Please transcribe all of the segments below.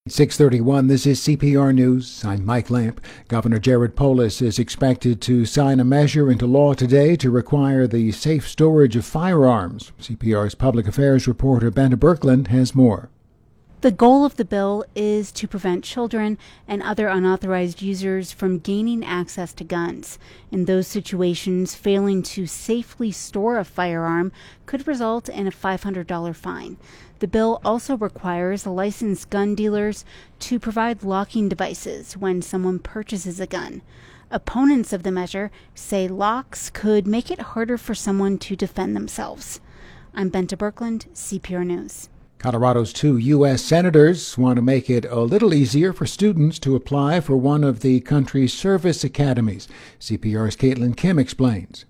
6:31, this is CPR News. I'm Mike Lamp. Governor Jared Polis is expected to sign a measure into law today to require the safe storage of firearms. CPR's public affairs reporter Benta Birkeland has more. The goal of the bill is to prevent children and other unauthorized users from gaining access to guns. In those situations, failing to safely store a firearm could result in a $500 fine. The bill also requires licensed gun dealers to provide locking devices when someone purchases a gun. Opponents of the measure say locks could make it harder for someone to defend themselves. I'm Benta Birkeland, CPR News. Colorado's two U.S. senators want to make it a little easier for students to apply for one of the country's service academies. CPR's Caitlin Kim explains.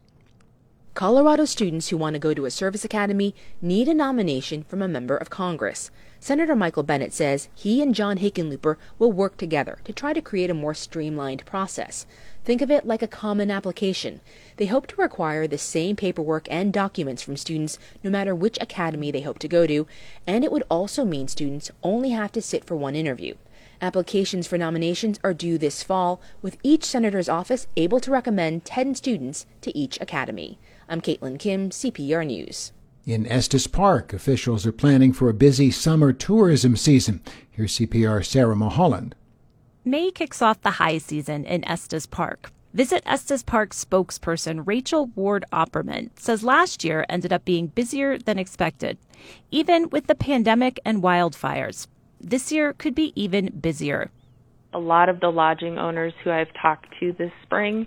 Colorado students who want to go to a service academy need a nomination from a member of Congress. Senator Michael Bennet says he and John Hickenlooper will work together to try to create a more streamlined process. Think of it like a common application. They hope to require the same paperwork and documents from students no matter which academy they hope to go to, and it would also mean students only have to sit for one interview. Applications for nominations are due this fall, with each senator's office able to recommend 10 students to each academy. I'm Caitlin Kim, CPR News. In Estes Park, officials are planning for a busy summer tourism season. Here's CPR's Sarah Mulholland. May kicks off the high season in Estes Park. Visit Estes Park spokesperson Rachel Ward Opperman says last year ended up being busier than expected, even with the pandemic and wildfires. This year could be even busier. A lot of the lodging owners who I've talked to this spring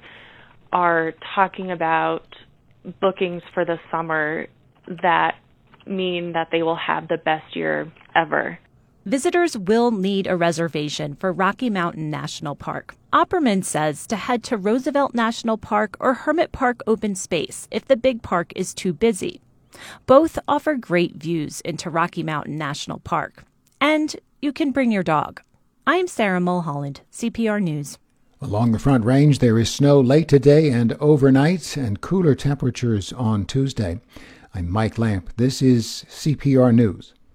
are talking about bookings for the summer that mean that they will have the best year ever. Visitors will need a reservation for Rocky Mountain National Park. Opperman says to head to Roosevelt National Park or Hermit Park Open Space if the big park is too busy. Both offer great views into Rocky Mountain National Park. And you can bring your dog. I'm Sarah Mulholland, CPR News. Along the Front Range, there is snow late today and overnight and cooler temperatures on Tuesday. I'm Mike Lamp. This is CPR News.